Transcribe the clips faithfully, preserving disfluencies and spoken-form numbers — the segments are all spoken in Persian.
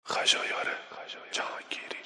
خشایار جهانگیری.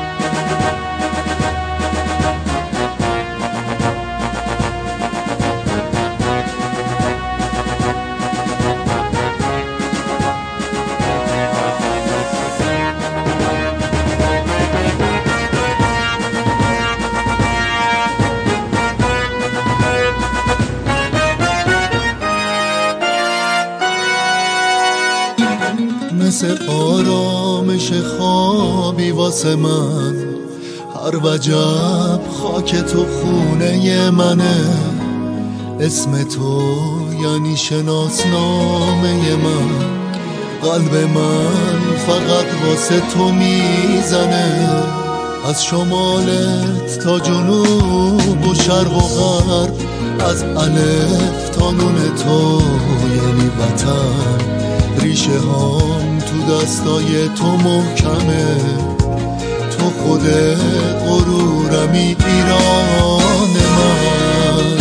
مثل آرامش خوابی واسه من، هر وجب خاک تو خونه منه. اسم تو یعنی شناسنامه من، قلب من فقط واسه تو میزنه. از شمالت تا جنوب و شرق و غرب، از الف تا نون تو یعنی وطن. ریشه هام تو دستای تو محکمه، تو خود غرورمی ایران من.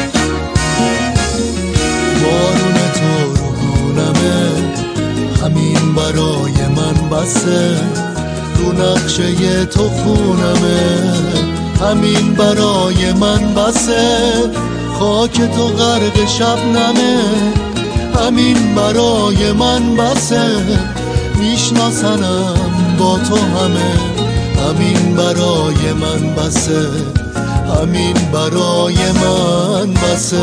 بارون تو رو گونمه، همین برای من بسه. رو نقشه تو خونمه، همین برای من بسه. خاک تو غرق شبنمه، همین برای من بسه. میشناسنم با تو همه، همین برای من بسه. همین برای من بسه.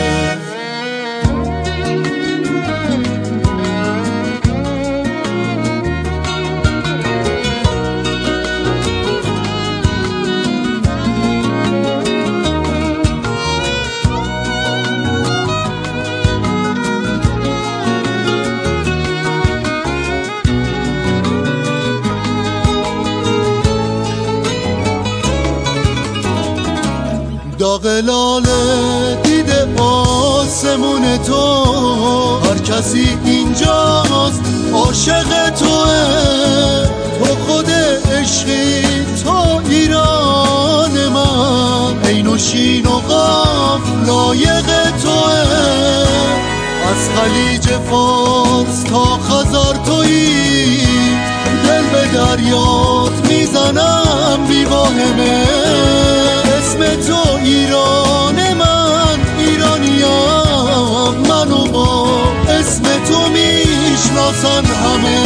داغ لاله دیده آسمون تو، هر کسی اینجاست عاشق توه. تو خود عشقی، تو ایران من. عین و شین و قاف لایق توه. از خلیج فارس تا خزر تویی، دل به دریات میزنم بی واهمه. اسم تو ایران من، ایرانیم منو با اسم تو میشناسن همه.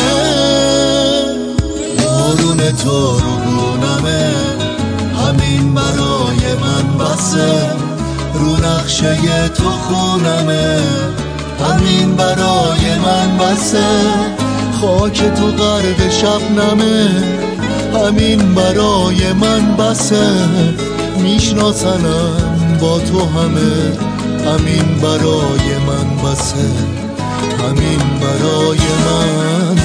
بارون تو رو گونمه، همین برای من بسه. رو نقشه تو خونمه، همین برای من بسه. خاک تو غرق شبنمه، همین برای من بسه. میشناسنم با تو همه، همین برای من بسه. همین برای من